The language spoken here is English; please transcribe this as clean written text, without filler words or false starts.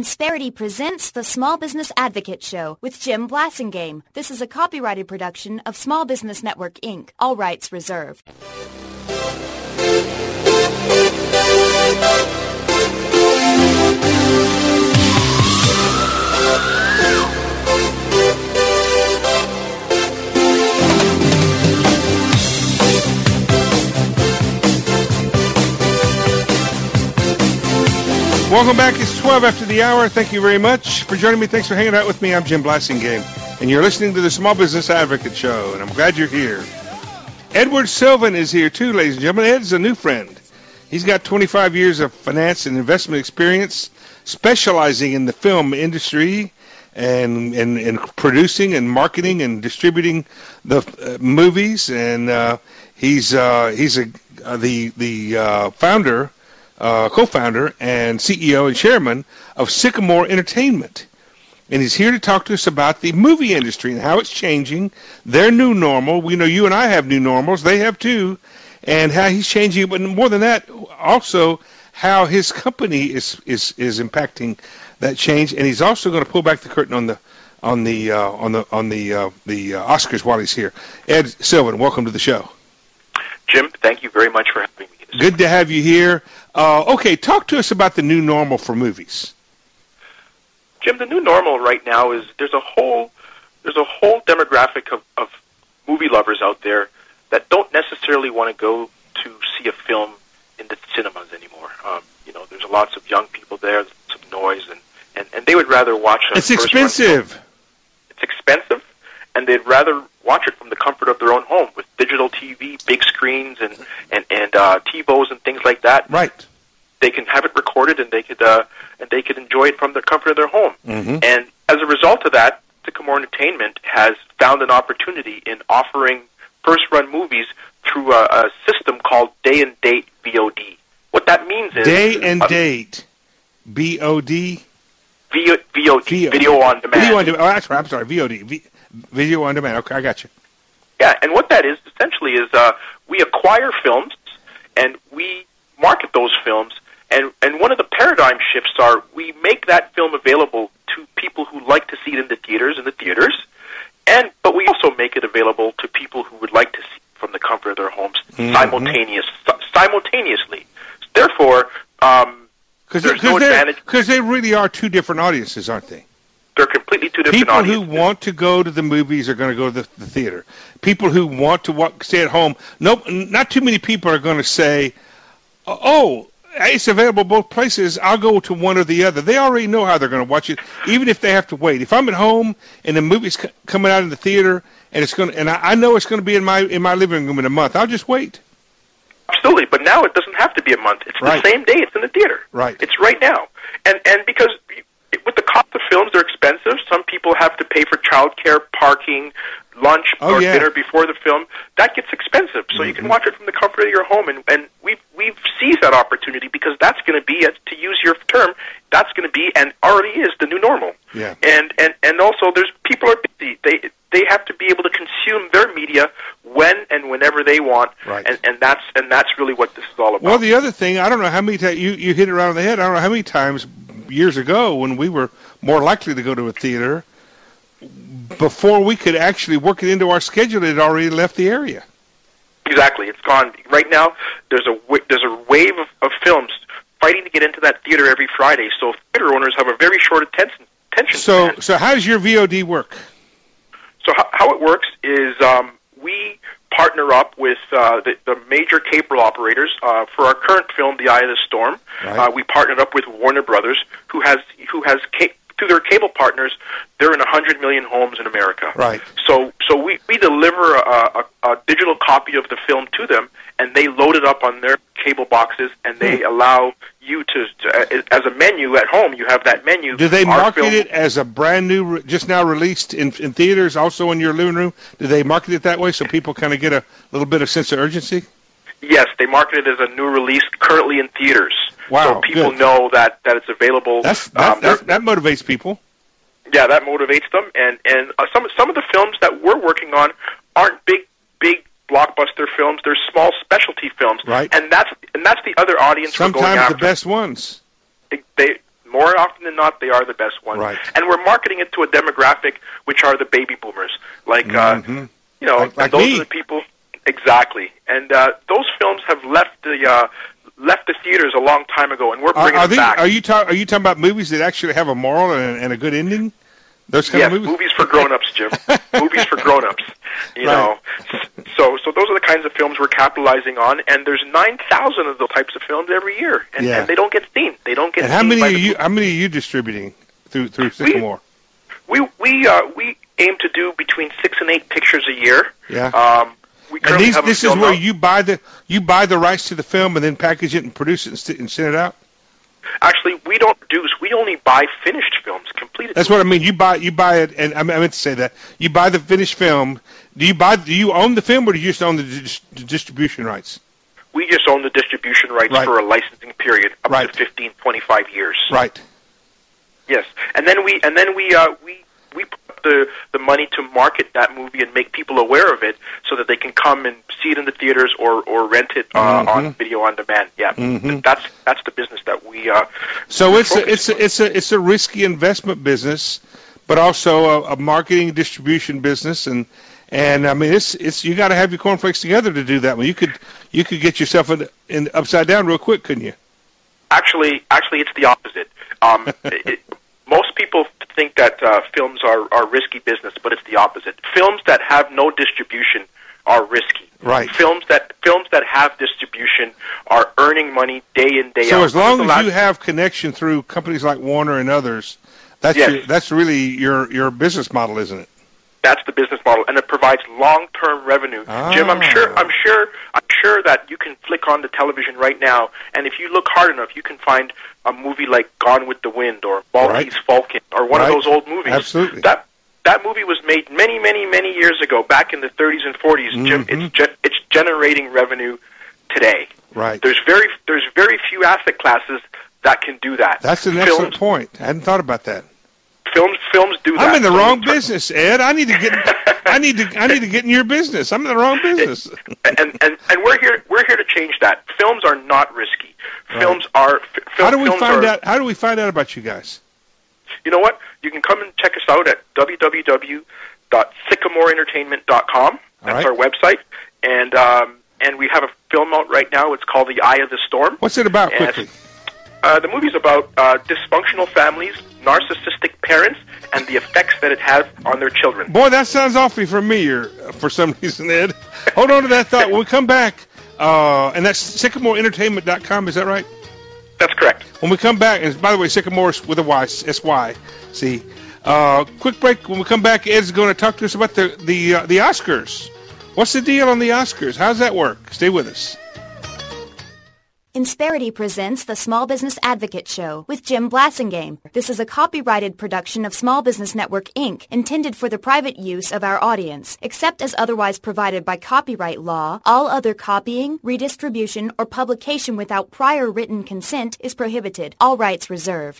Insperity presents the Small Business Advocate Show with Jim Blasingame. This is a copyrighted production of Small Business Network, Inc. All rights reserved. Welcome back. It's 12 after the hour. Thank you very much for joining me. Thanks for hanging out with me. I'm Jim Blasingame, and you're listening to the Small Business Advocate Show, and I'm glad you're here. Edward Sylvan is here, too, ladies and gentlemen. Ed's a new friend. He's got 25 years of finance and investment experience, specializing in the film industry and producing and marketing and distributing the movies. And he's the founder, co-founder and CEO and chairman of Sycamore Entertainment. And he's here to talk to us about the movie industry and how it's changing, their new normal. We know you and I have new normals. They have too. And how he's changing it. But more than that, also how his company is impacting that change. And he's also going to pull back the curtain on the Oscars while he's here. Ed Sylvan, welcome to the show. Jim, thank you very much for having me. Good to have you here. Okay, talk to us about the new normal for movies. Jim, the new normal right now is there's a whole demographic of movie lovers out there that don't necessarily want to go to see a film in the cinemas anymore. There's lots of young people there, some noise, and they would rather watch a It's expensive. It's expensive, and they'd rather watch it from the comfort of their own home with digital TV, big screens, and TiVos and things like that. Right. They can have it recorded, and they could enjoy it from the comfort of their home. Mm-hmm. And as a result of that, Sycamore Entertainment has found an opportunity in offering first-run movies through a system called Day and Date VOD. What that means is Day and Date VOD. VOD, Video on Demand. Video on demand. Oh, that's right. I'm sorry. VOD. Video on demand. Okay, I got you. Yeah, and what that is essentially is we acquire films and we market those films, and one of the paradigm shifts are we make that film available to people who like to see it in the theaters, but we also make it available to people who would like to see it from the comfort of their homes simultaneously. Therefore, there's no advantage. Because they really are two different audiences, aren't they? They're completely two different audiences. People who want to go to the movies are going to go to the theater. People who want to stay at home, not too many people are going to say, oh, it's available both places, I'll go to one or the other. They already know how they're going to watch it, even if they have to wait. If I'm at home and the movie's coming out in the theater, and I know it's going to be in my living room in a month, I'll just wait. Absolutely, but now it doesn't have to be a month. It's right. The same day. It's in the theater. Right. It's right now. And because with the cost of films, they're expensive. Some people have to pay for childcare, parking, lunch, or dinner before the film. That gets expensive. So you can watch it from the comfort of your home. And we've seized that opportunity because that's going to be, to use your term, that's going to be and already is the new normal. Yeah. And also people are busy. They have to be able to consume their media when and whenever they want. Right. And that's really what this is all about. Well, the other thing, I don't know how many times you hit it right on the head. I don't know how many times years ago when we were more likely to go to a theater, before we could actually work it into our schedule, it had already left the area. Exactly, it's gone. Right now, there's a wave of films fighting to get into that theater every Friday. So theater owners have a very short attention span. So how does your VOD work? So how it works is we partner up with the major cable operators for our current film, The Eye of the Storm. Right. We partnered up with Warner Brothers, who has through their cable partners, they're in 100 million homes in America. Right. So we deliver a digital copy of the film to them, and they load it up on their cable boxes, and they allow you to as a menu at home, you have that menu. Do they market it as a brand new, just now released in theaters, also in your living room? Do they market it that way so people kind of get a little bit of sense of urgency? Yes, they market it as a new release currently in theaters. Wow, so people know that it's available. That motivates people. Yeah, that motivates them. And some of the films that we're working on aren't big blockbuster films. They're small specialty films. Right. And that's the other audience we're going after. Sometimes the best ones. More often than not, they are the best ones. Right. And we're marketing it to a demographic which are the baby boomers. Like, like those me. are the people. Exactly. And those films have left the theaters a long time ago, and we're bringing them back. Are you talking about movies that actually have a moral and a good ending? Those kind of movies? Movies for grown-ups, Jim. Movies for grown-ups. You know. So those are the kinds of films we're capitalizing on, and there's 9,000 of those types of films every year, and they don't get seen. They don't get seen. How many are you distributing through Sycamore? We aim to do between 6 and 8 pictures a year. Yeah. This is where you buy the rights to the film and then package it and produce it and send it out? Actually, we don't produce. We only buy finished films, completed. That's what I mean. You buy it, and I meant to say that. You buy the finished film. Do you own the film, or do you just own the distribution rights? We just own the distribution rights for a licensing period up to 15, 25 years. Right. Yes, and then we put the money to market that movie and make people aware of it, so that they can come and see it in the theaters or rent it on video on demand. Yeah, that's the business that we. So it's a risky investment business, but also a marketing distribution business, and I mean it's you got to have your cornflakes together to do that. Well, you could get yourself in upside down real quick, couldn't you? Actually, it's the opposite. Most people think that films are risky business, but it's the opposite. Films that have no distribution are risky. Right. Films that have distribution are earning money day in, day out. So as long as you have connection through companies like Warner and others, that's really your business model, isn't it? That's the business model, and it provides long-term revenue. Jim, I'm sure that you can flick on the television right now, and if you look hard enough, you can find a movie like Gone with the Wind or Maltese Falcon or one of those old movies. Absolutely. That movie was made many, many, many years ago, back in the 30s and 40s. Jim, it's generating revenue today. Right. There's very few asset classes that can do that. That's an excellent point. I hadn't thought about that. Films do that. I'm in the wrong business, Ed. I need to get in your business. I'm in the wrong business. And we're here to change that. Films are not risky. Films are. How do we find out about you guys? You know what? You can come and check us out at www.sycamoreentertainment.com. That's our website, and we have a film out right now. It's called The Eye of the Storm. What's it about, quickly? The movie's about dysfunctional families, narcissistic parents, and the effects that it has on their children. Boy, that sounds awfully familiar for some reason, Ed. Hold on to that thought. When we come back, and that's sycamoreentertainment.com, is that right? That's correct. When we come back, and by the way, Sycamore's with a Y, S-Y. See, quick break. When we come back, Ed's going to talk to us about the Oscars. What's the deal on the Oscars? How's that work? Stay with us. Insperity presents the Small Business Advocate Show with Jim Blasingame. This is a copyrighted production of Small Business Network, Inc., intended for the private use of our audience. Except as otherwise provided by copyright law, all other copying, redistribution, or publication without prior written consent is prohibited. All rights reserved.